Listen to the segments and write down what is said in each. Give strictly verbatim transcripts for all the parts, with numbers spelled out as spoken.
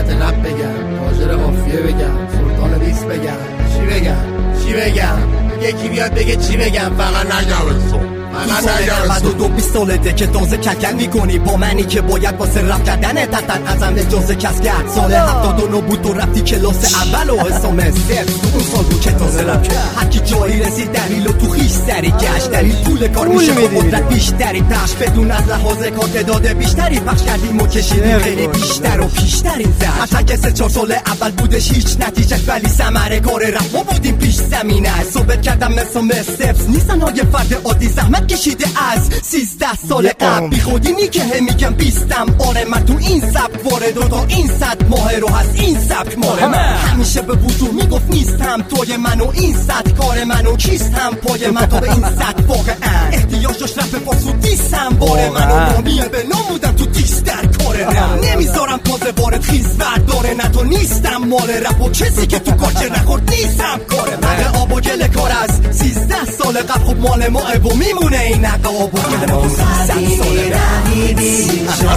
حکمت رب بگم، تاجر قافیه بگم، سلطان دیس بگم، چی بگم چی بگم یکی بیاد بگه چی بگم، فقط نگم بعد و دو بیست سالته که تازه کلکل میکنی با منی که باید واسه رفت کردن تحت ازم اجازه کس کرد. سال هفتاد و نو بود تو رفتی کلاس اول و حسام صفر تو اون سال بود که تازه رفت کرد. هرکی جایی رسید دلیل و تو خیش سری گشت، دلیل پول کار میشه با قدرت بیشتری پخش، بدون از لحاظ کار داده بیشتری پخش کردیم و کشیدیم خیلی بیشتر و پیشترین زد. حتی که سه چهار سال اول بودش هیچ نتیجه، ولی ثمره کار رفت ما بودیم پیش زمینه. ثابت کردم حسام صفر نیستن های فرد عادی، زحمت کشیده از سیزده سال قبل. بی خودی نی که میگم بیستم، آره من تو این سبک وارد و تا این صد ماه رو هست این سبک مال من. همیشه به وضوح میگفت نیستم توی من و این صد کار من و کیستم پای من تا به این صد واقعا احتیاج داشت رفت پاسو دیستم باره من و رامیه به نامودم تو دیست در کار رم. نمیذارم تازه وارد خیز برداره، نه تو نیستم مال رپ و کسی که تو کارچه نخورد نیستم کار من. آب و گل کار از سیزده سال قبل خب مال ما و میمونه این عقاب و گل ما سیزده سال رقیبی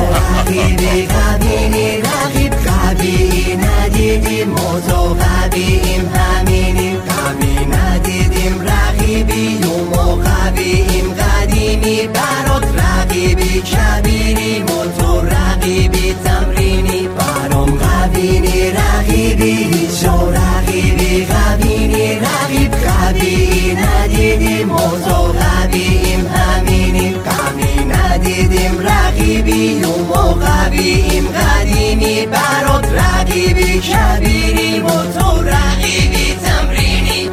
رقیبی قبیلی رقیب قبی ندیدیم موضوع قبیم همینیم قبی ندیدیم رقیبی و ما قبیم قدیمی برات رقیبی کبیری موتور رقیبی تمرینی برام قبینی رقیبی شو رقیبی قبینی رقیب قبی ندیدیم موضوع قبیم همینیم قبی ندیدیم رقیبی و ما قبیم قدیمی برات رقیبی کبیری موتور رقیبی تمرینی.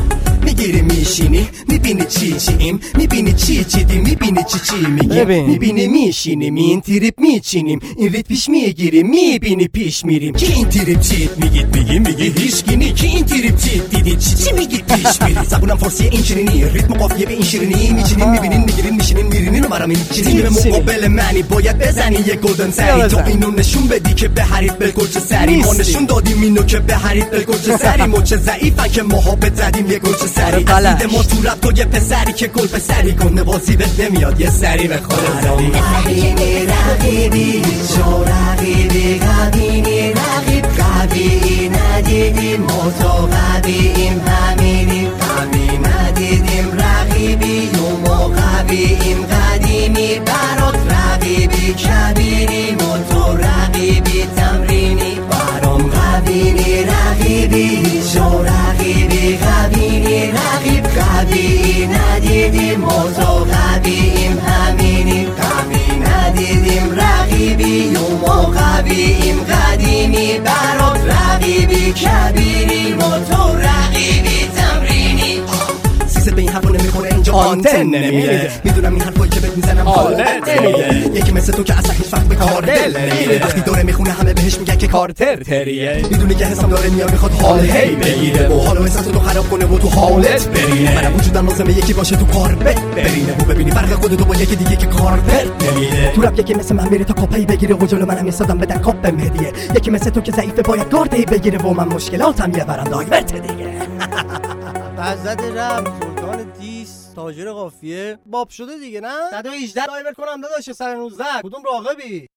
میگیری میشینی میبینی چی چیم، میبینی چی چیدیم، میبینی چی چی میگیم، میبینی میشینیم این تریپ میچینیم این ریت پیش میگیریم میبینی پیش میریم. کی این تریپ چیت میگید میگیم میگی هیچگینی، کی این تریپ چیت دیدید چی چی میگید پیش میرید. زبونم فارسی این شیرینی ریتم قافیه به این شیرینی میچینیم میبینین میگیرین میشینین میرینین و برام این چیزی به مقابل منی باید بزنی یه گلدن سری تو اینو نشون بدی که به حریف بالکل چه سری ما نشون دادیم اینو که به حریف بالکل چه سری ما چه ضعیفن که محابط زدیم یه گل چه سری از ما تو رفت تو یه پسری که گل پسری کنه بازی بهت نمیاد یه سری به خود زدی. قبینی رقیبی شو رقیبی قبینی رقیب قبی ندیدیم موتو قبیم همینیم قبی ندیدیم رقیبی و ما قبیم قدیمی برات رقیبی کبیری موتو رقیبی تمرینی برام قبینی رقیبی شو رقیبی قبینی رقیب قبی ندیدیم موضوع قبیم همینیم قبی ندیدیم رقیبی و ما قبیم قدیمی برات رقیبی کبیری موتور رقیبی تمرینی. سیزه به این حرفا نمیخوره اینجا آنتن نمیره، میدونم این حرفایی که بهت میزنم حالت نمیده. یکی مثل تو که اصلا هیچ وقت به کار دل نمیره، وقتی داره میخونه همه بهش میگن که کارتر تریه. میدونی که حسام داره میاد میخواد حال هی بگیره و حالا احساس تو خراب کنه و تو حالت برینه. منم وجودم لازمه یکی باشه تو کار برینه و ببینی فرق خودتو با یکی دیگه که کارتر نمیده. تو رپ یکی مثل من میره تا کاپی بگیره و جلو منم ایستادم بدن کاپ هدیه. یکی مثل تو که ضعیفه باید گاردی بگیره و من مشکلاتم یه برام دایورت دیگه. وزد رپ سلطان دیس تاجر قافیه باب شده دیگه نه؟ صد و هجده دایور کنم داداش سر نوزده کدوم راغبی؟